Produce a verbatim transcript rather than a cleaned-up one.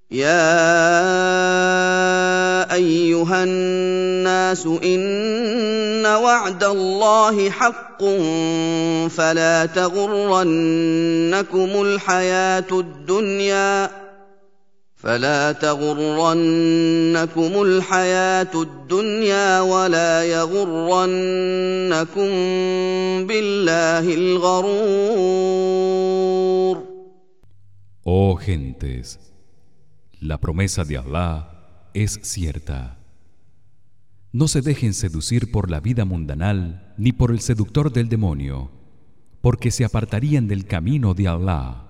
يا أيها الناس إن وعد الله حق فلا تغرنكم الحياة الدنيا فلا تغرنكم الحياة الدنيا ولا يغرنكم بالله الغرور. Oh gentes, la promesa de Allah es cierta. No se dejen seducir por la vida mundanal ni por el seductor del demonio, porque se apartarían del camino de Allah.